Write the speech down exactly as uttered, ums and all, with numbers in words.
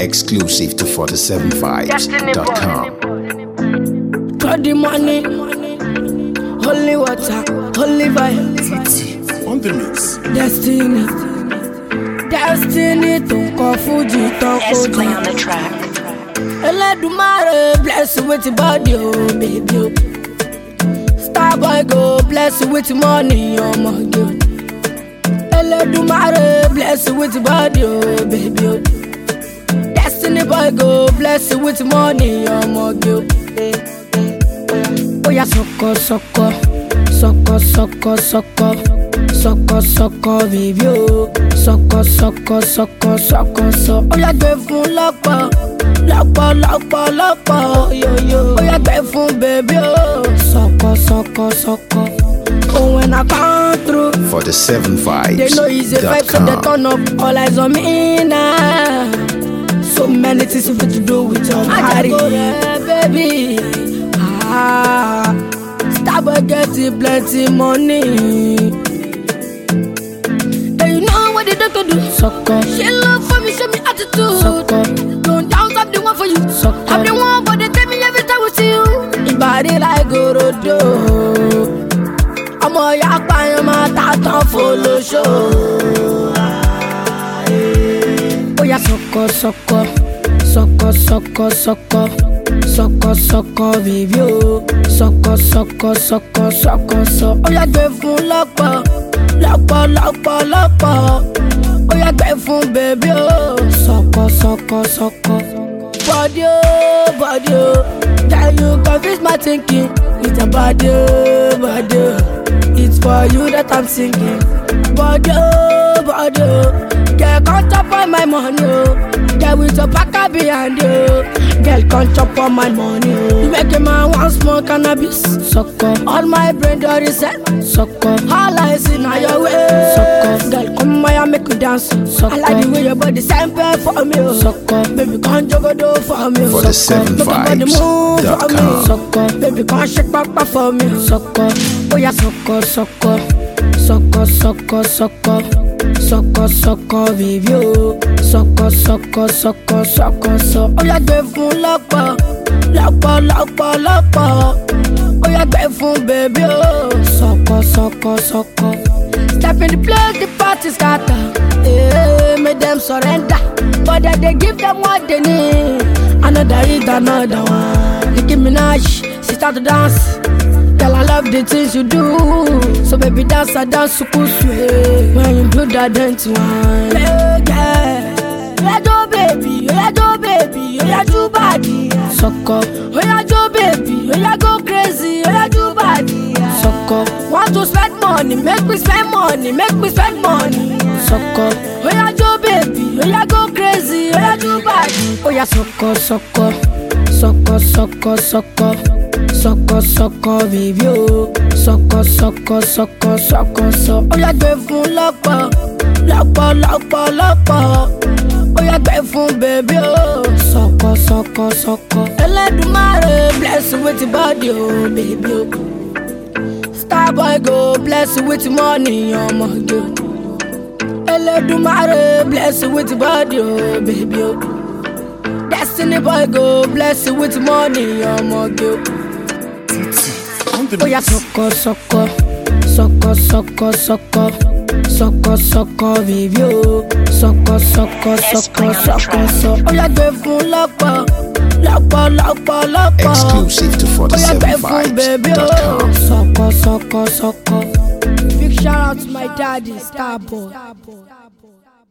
Exclusive to forty-seven vibes dot com. Got the money, holy water, holy vibes. On the mix. Destiny, destiny to go Fuji, to Let's play on go the track. Eledumare bless you with your body, oh baby. Oh. Starboy go bless you with your money, oh my God. Eledumare bless you with your body, oh baby. Oh. Destiny boy go bless you with your money, oh my God. Oh yeah, soko soko, soko soko soko, soko soko baby, oh. Soko soko soko soko so. Oh yeah, gbé fún lọ́pọ̀. Lọ́pọ̀ lọ́pọ̀ lọ́pọ̀ yo yo. Ó yá gbé fún baby o. Sọ̀kọ̀ sọ̀kọ̀ sọ̀kọ̀. Oh when I come through. forty-seven vibes They know it's a vibe, so they turn up. All eyes on me now. So many things you fit to do with your body, baby. Ah, Starboy getting plenty money. And you know what they do to do? Sọ̀kọ̀. She love for me, show me attitude. Sọ̀kọ̀. I'm the one for you. So I'm the one, but they tell me every time we see you. Your body like Gorodo. I'm a yak by your mouth, follow show. Oh yeah, soko soko, soko soko soko, soko soko baby oh, soko soko soko soko so. Oh yeah, gbé fún lọ́pọ̀, lọ́pọ̀ lọ́pọ̀ lọ́pọ̀. Oh yeah, gbé fún baby oh, soko soko soko. Body oh, body oh, can you confuse my thinking? It's a body oh, body oh, it's for you that I'm singing. Body oh, body oh, girl can't chop on my money oh, girl with your packer behind you. Girl can't chop on my money oh, you make a man want smoke cannabis. Sucker, all my brain dirty set. Sucker, all I see now your way. Sucker, girl come here make me dance. Sucker, I like the way your body sample for me oh. Sucker, baby can't juggle do for me. forty-seven vibes dot com. Sucker, baby can't shake back for me. Sucker, oh yeah, sucker, sucker, sucker, sucker, sucker, sucker, sucker, baby oh, sucker, sucker, sucker, sucker, so. Oh yeah, gbé fún lọ́pọ̀, lọ́pọ̀, lọ́pọ̀, lọ́pọ̀. Oh yeah, gbé fún baby oh, sucker, sucker, sucker. Step in the place, the party scatter. Yeah, make them surrender, but then they give them what they need. Another hit, another one. Nicki Minaj, she start to dance. Girl, I love the things you do. So baby, dance, I dance, so cool, sweet. When you do that dance one, yeah, yeah. Yeah, do baby, yeah, do baby, yeah, do body. Sucker, yeah, do baby, yeah, go crazy, yeah, do body. Sucker, want to spend money, make me spend money, make me spend money. Sucker, yeah, do baby, yeah, go crazy, yeah, do body. Oh yeah, sucker, sucker, sucker, sucker, sucker. Soko soko baby oh, soko soko soko soko so. Oh yeah, gbé fún lọ́pọ̀, lọ́pọ̀ lọ́pọ̀ lọ́pọ̀. Oh yeah, gbé fún baby oh, soko soko soko. Eledumare bless you with your body oh baby oh. Starboy go bless you with your money oh my God. Eledumare bless you with your body oh baby oh. Destiny boy go bless you with your money oh my God. Oh yeah, soko soko, soko soko soko, soko soko baby oh, soko soko soko soko so. Oh yeah, gbé fún lọ́pọ̀, lọ́pọ̀ lọ́pọ̀ lọ́pọ̀. Exclusive to forty-seven vibes dot com. Soko soko soko. Big shout out to my daddy, Starboy.